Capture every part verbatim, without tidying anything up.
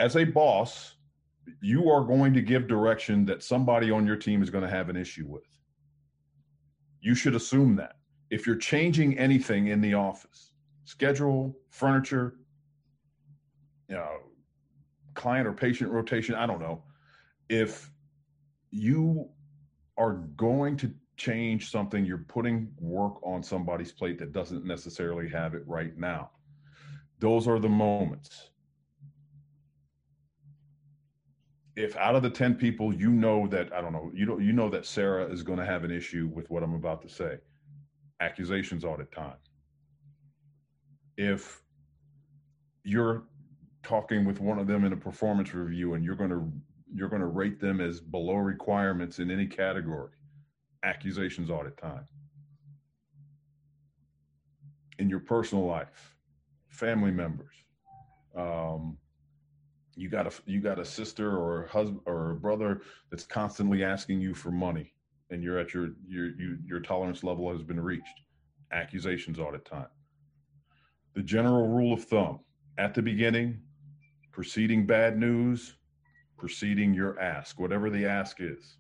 as a boss, you are going to give direction that somebody on your team is going to have an issue with. You should assume that. If you're changing anything in the office, schedule, furniture, you know, client or patient rotation, I don't know. If you are going to change something, you're putting work on somebody's plate that doesn't necessarily have it right now. Those are the moments. If out of the ten people, you know that, I don't know, you don't, you know that Sarah is going to have an issue with what I'm about to say, accusations audit time. If you're talking with one of them in a performance review and you're going to, you're going to rate them as below requirements in any category, accusations audit time. In your personal life, family members, um, you got a you got a sister or a husband or a brother that's constantly asking you for money, and you're at your your you, your tolerance level has been reached. Accusations audit time. The general rule of thumb: at the beginning, preceding bad news, preceding your ask, whatever the ask is.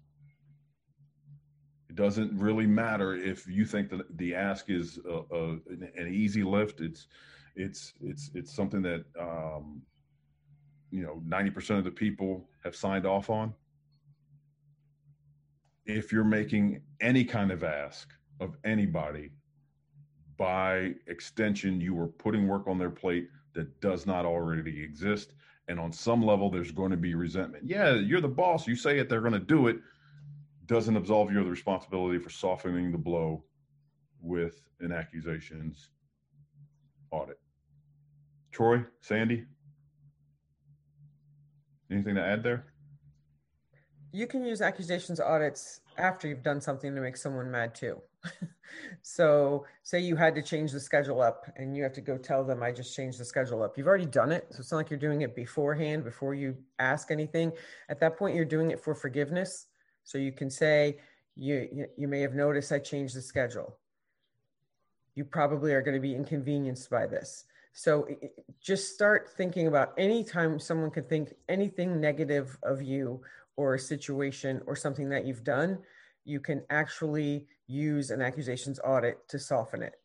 It doesn't really matter if you think that the ask is a, a, an easy lift. It's it's it's it's something that um, you know ninety percent of the people have signed off on. If you're making any kind of ask of anybody, by extension, you are putting work on their plate that does not already exist. And on some level, there's going to be resentment. Yeah, you're the boss. You say it, they're going to do it. Doesn't absolve you of the responsibility for softening the blow with an accusations audit. Troy, Sandy, anything to add there? You can use accusations audits after you've done something to make someone mad too. So say you had to change the schedule up and you have to go tell them, I just changed the schedule up. You've already done it. So it's not like you're doing it beforehand, before you ask anything. At that point, you're doing it for forgiveness. So you can say, you, you may have noticed I changed the schedule. You probably are going to be inconvenienced by this. So just start thinking about any time someone could think anything negative of you or a situation or something that you've done, you can actually use an accusations audit to soften it.